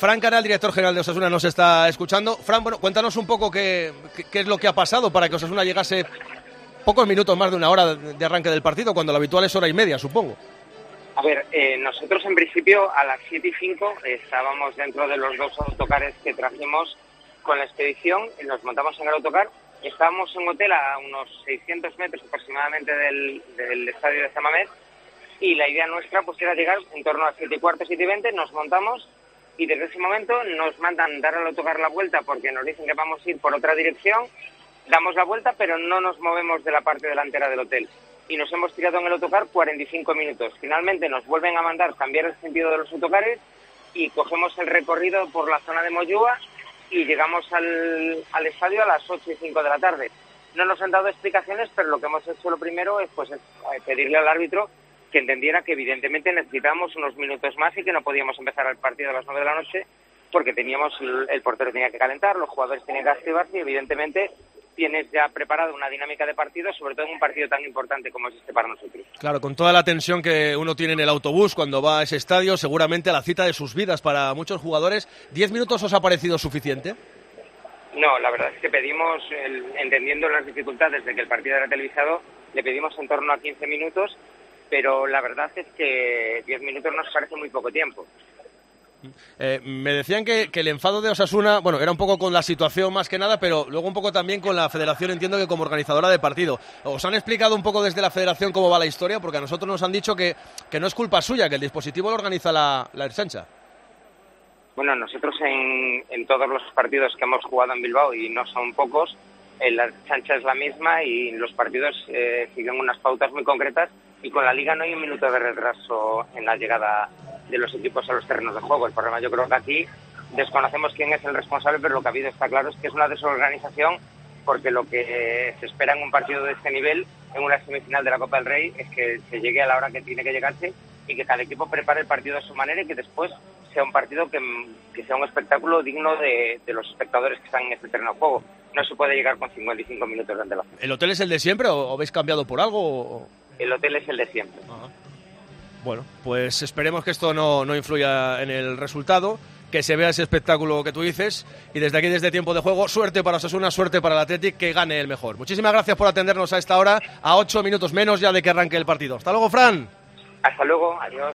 Fran Canal, director general de Osasuna, nos está escuchando. Fran, bueno, cuéntanos un poco qué es lo que ha pasado para que Osasuna llegase pocos minutos más de una hora de arranque del partido, cuando lo habitual es hora y media, supongo. A ver, nosotros en principio a las 7:05 estábamos dentro de los 2 autocares que trajimos con la expedición, nos montamos en el autocar, estábamos en un hotel a unos 600 metros aproximadamente del estadio de Zamamed, y la idea nuestra pues era llegar en torno a 7:15, 7:20, nos montamos y desde ese momento nos mandan dar al autocar la vuelta porque nos dicen que vamos a ir por otra dirección, damos la vuelta pero no nos movemos de la parte delantera del hotel y nos hemos tirado en el autocar 45 minutos. Finalmente nos vuelven a mandar cambiar el sentido de los autocares y cogemos el recorrido por la zona de Moyúa y llegamos al estadio a las 8:05 de la tarde. No nos han dado explicaciones, pero lo que hemos hecho lo primero es pedirle al árbitro que entendiera que evidentemente necesitábamos unos minutos más y que no podíamos empezar el partido a las 9 de la noche porque el portero tenía que calentar, los jugadores tenían que activarse y evidentemente tienes ya preparado una dinámica de partido, sobre todo en un partido tan importante como es este para nosotros. Claro, con toda la tensión que uno tiene en el autobús cuando va a ese estadio, seguramente a la cita de sus vidas para muchos jugadores, ¿10 minutos os ha parecido suficiente? No, la verdad es que pedimos, entendiendo las dificultades de que el partido era televisado, le pedimos en torno a 15 minutos, pero la verdad es que 10 minutos nos parece muy poco tiempo. Me decían que el enfado de Osasuna, bueno, era un poco con la situación más que nada, pero luego un poco también con la federación, entiendo que como organizadora de partido. ¿Os han explicado un poco desde la federación cómo va la historia? Porque a nosotros nos han dicho que no es culpa suya, que el dispositivo lo organiza la Ertzaintza. Bueno, nosotros en todos los partidos que hemos jugado en Bilbao, y no son pocos, la Ertzaintza es la misma y los partidos siguen unas pautas muy concretas y con la Liga no hay un minuto de retraso en la llegada de los equipos a los terrenos de juego. El problema, yo creo que aquí desconocemos quién es el responsable, pero lo que ha habido está claro es que es una desorganización, porque lo que se espera en un partido de este nivel, en una semifinal de la Copa del Rey, es que se llegue a la hora que tiene que llegarse y que cada equipo prepare el partido a su manera y que después sea un partido que sea un espectáculo digno de los espectadores que están en este terreno de juego. No se puede llegar con 55 minutos de antelación. ¿El hotel es el de siempre o habéis cambiado por algo? El hotel es el de siempre. Ajá. Bueno, pues esperemos que esto no influya en el resultado, que se vea ese espectáculo que tú dices, y desde aquí, desde Tiempo de Juego, suerte para Osasuna, suerte para el Athletic, que gane el mejor. Muchísimas gracias por atendernos a esta hora, a 8 minutos menos ya de que arranque el partido. Hasta luego, Fran. Hasta luego, adiós.